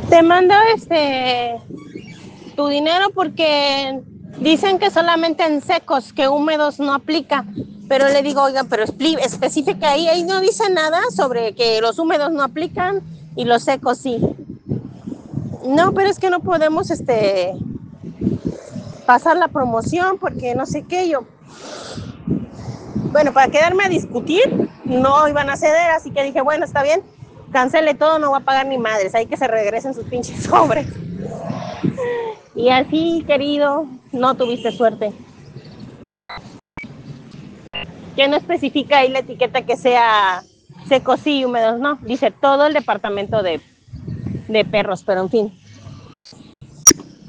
Te mando tu dinero porque dicen que solamente en secos, que húmedos no aplica. Pero le digo, oiga, pero especifica ahí no dice nada sobre que los húmedos no aplican y los secos sí. No, pero es que no podemos pasar la promoción porque no sé qué. Yo, bueno, para quedarme a discutir, no iban a ceder, así que dije, bueno, está bien, cancele todo, no voy a pagar ni madres, hay que se regresen sus pinches sobres. Y así, querido, no tuviste suerte. Que no especifica ahí la etiqueta que sea secos y húmedos, no, dice todo el departamento de perros, pero en fin.